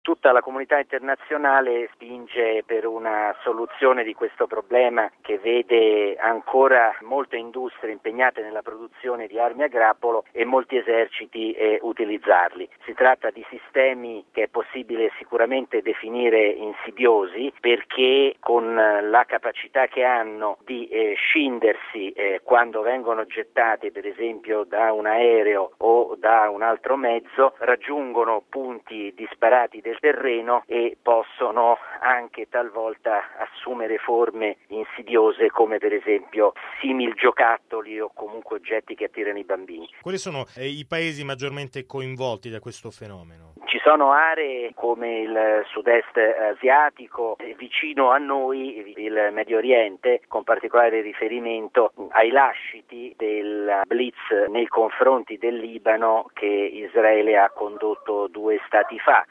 Tutta la comunità internazionale spinge per una soluzione di questo problema che vede ancora molte industrie impegnate nella produzione di armi a grappolo e molti eserciti utilizzarli. Si tratta di sistemi che è possibile sicuramente definire insidiosi, perché con la capacità che hanno di scindersi quando vengono gettati per esempio da un aereo o da un altro mezzo, raggiungono punti disparati del terreno e possono anche talvolta assumere forme insidiose come per esempio simil giocattoli o comunque oggetti che attirano i bambini. Quali sono i paesi maggiormente coinvolti da questo fenomeno? Ci sono aree come il sud-est asiatico, vicino a noi il Medio Oriente, con particolare riferimento ai lasciti del blitz nei confronti del Libano che Israele ha condotto 2 stati fa.